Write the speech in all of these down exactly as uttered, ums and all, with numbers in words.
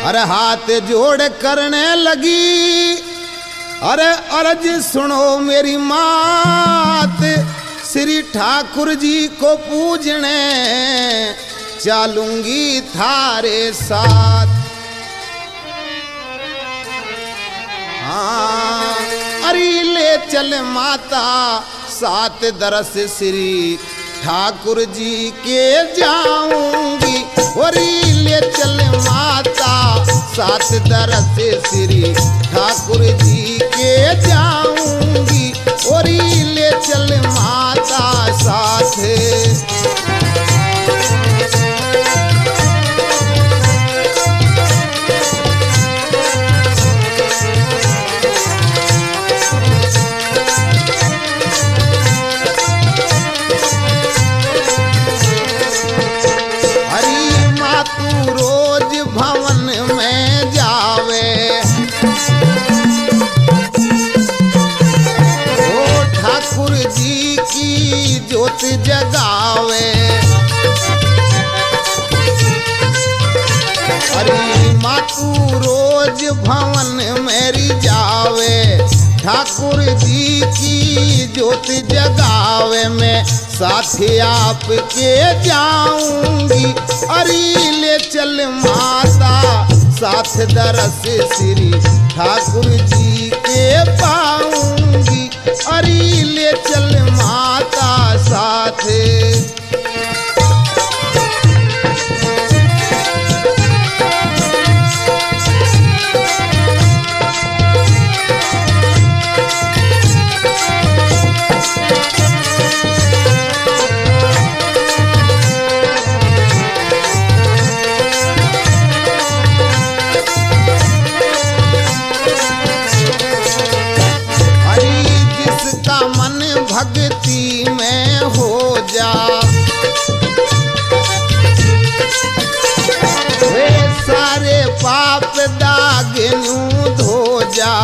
अरे हाथ जोड़ करने लगी, अरे अर्ज सुनो मेरी मात, श्री ठाकुर जी को पूजने चलूंगी थारे साथ। हाँ अरे ले चल माता सात दरस श्री ठाकुर जी के जाऊंगी, और ले चल माता सात दरस श्री ठाकुर जी के जाऊंगी, और ले चल माता साथ। जोत जगावे, अरे मातू रोज भवन मेरी जावे, ठाकुर जी की जोत जगावे, मैं साथ आपके जाऊंगी, अरे ले चल माता साथ दरस श्री ठाकुर जी के पाऊंगी, अरे ले चल माता साथ। भक्ति में हो जा, वे सारे पाप दाग न्यू धो जा,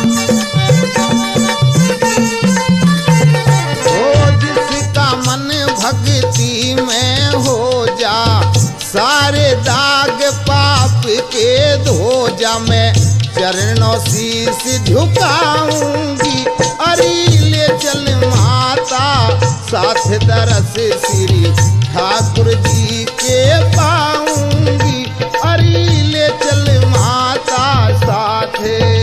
ओ जिसका मन भक्ति में हो जा, सारे दाग पाप के धो जा, मैं चरणों शीश झुकाऊंगी, अरे ले चल माता साथ दरस श्री ठाकुर जी के पाऊंगी, अरे ले चल माता साथ।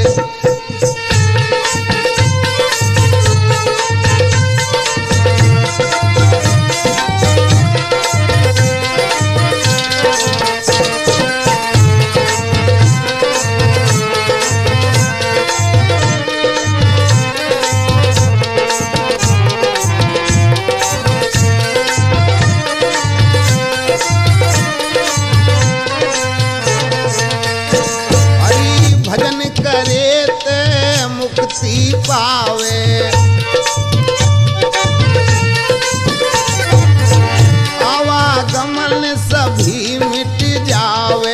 मुक्ति पावे, आवागमन सभी मिट जावे,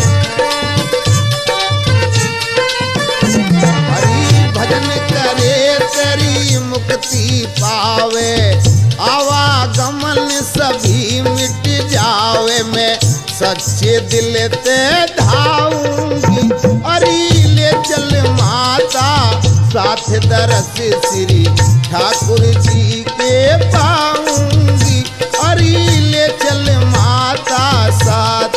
हरि भजन करे तेरी मुक्ति पावे, आवागमन सभी मिट जावे, मैं सच्चे दिल ते धाऊंगी, अरे ले चल माता साथ दरस श्री ठाकुर जी के पाऊंगी, अरे ले चल माता साथ।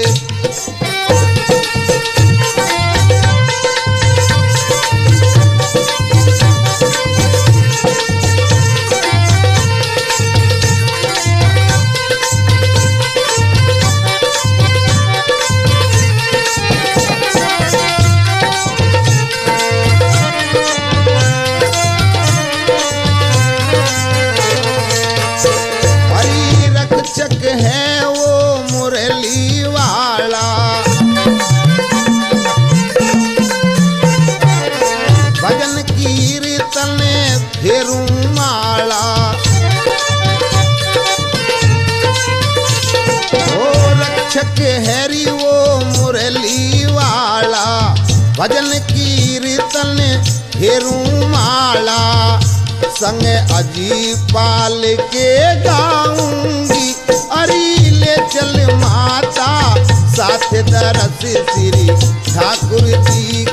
है वो मुरली वाला, भजन कीर्तन फेरू माला, ओ रक्षक हैरी वो मुरली वाला, भजन कीर्तन फेरू माला, संग अजी पाल के गाऊंगी, अरे ले चल माता साथ हाथ दरस श्री ठाकुर जी